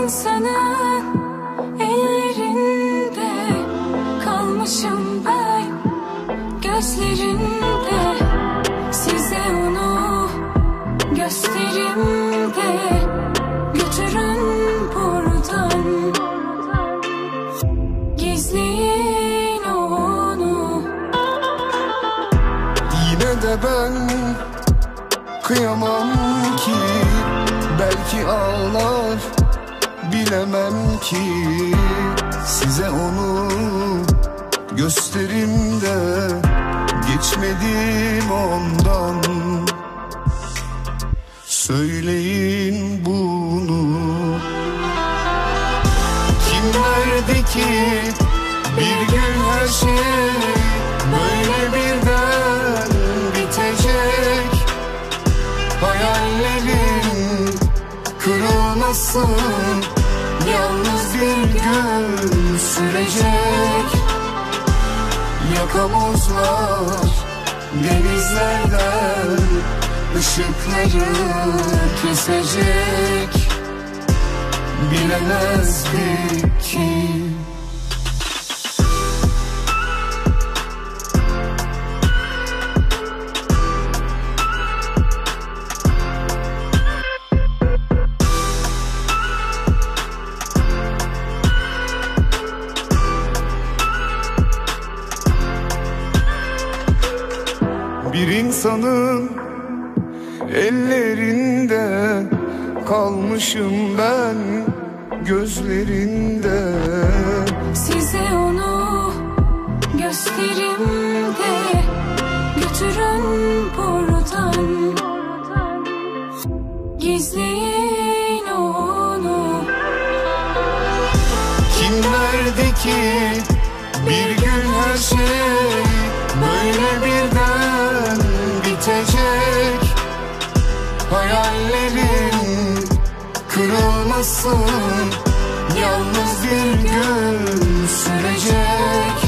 insanın ellerinde kalmışım ben, gözlerinde. Size onu göstereyim de götürün buradan. Gizleyin onu. Yine de ben kıyamam ki, belki ağlar bilemem ki. Size onu gösterim de geçmedim ondan. Söyleyin bunu. Kim derdi ki bir gün her şey böyle birden bitecek? Hayallerin kırılmasın, yalnız bir gün sürecek. Yakamozlar denizlerden ışıkları kesecek. Bilemezdik ki. Bir insanın ellerinde kalmışım ben, gözlerinde. Size onu göstereyim de götürün buradan. Gizleyin onu. Kim derdi ki bir gün her şey böyle birden bitecek? Hayallerin kırılmasın, yalnız bir gün sürecek.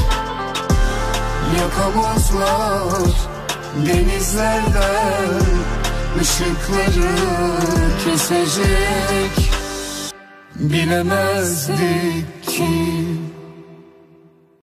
Yakamozlar denizlerden ışıkları kesecek. Bilemezdik ki.